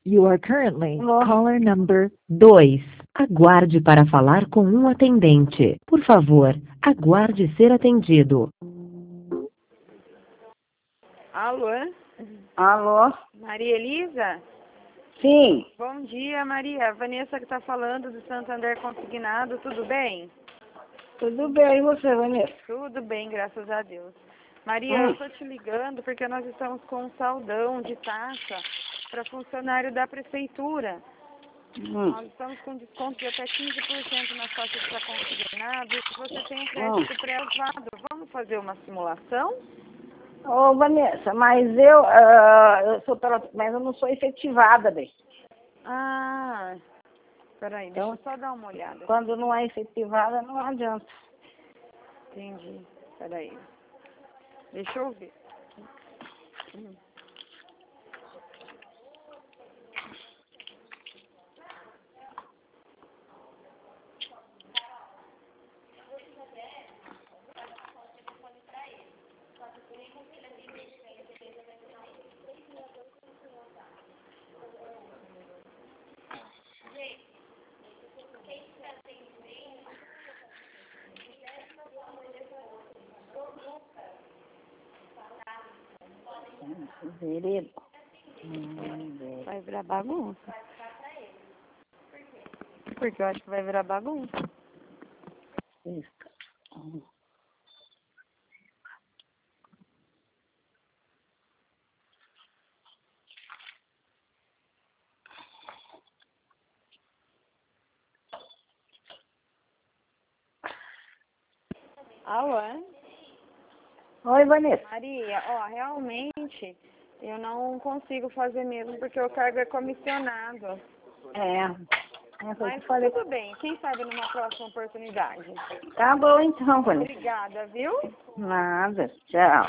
You are currently Alô? caller number 2. Aguarde para falar com um atendente. Por favor, aguarde ser atendido. Alô? Alô? Maria Elisa? Sim, Bom dia, Maria. A Vanessa que está falando do Santander Consignado, tudo bem? tudo bem, e você, Vanessa? Tudo bem, graças a Deus. Maria, eu estou te ligando porque nós estamos com um saldão de taxa para funcionário da prefeitura. Nós estamos com desconto de até 15% nas taxas para consignado. E se você tem um crédito pré-aprovado, vamos fazer uma simulação? Ô, Vanessa, mas eu sou mas eu não sou efetivada, bem. Ah, peraí, deixa eu Então, só dar uma olhada. quando não é efetivada, não adianta. Entendi, peraí. Deixa eu ver. Veredo. Vai virar bagunça. Porque eu acho que vai virar bagunça. Alô? Oi, Vanessa. Maria, ó, realmente eu não consigo fazer mesmo porque o cargo é comissionado. Eu Mas falei. tudo bem, quem sabe numa próxima oportunidade. Tá bom então, Vanessa. Obrigada, viu? Nada, tchau.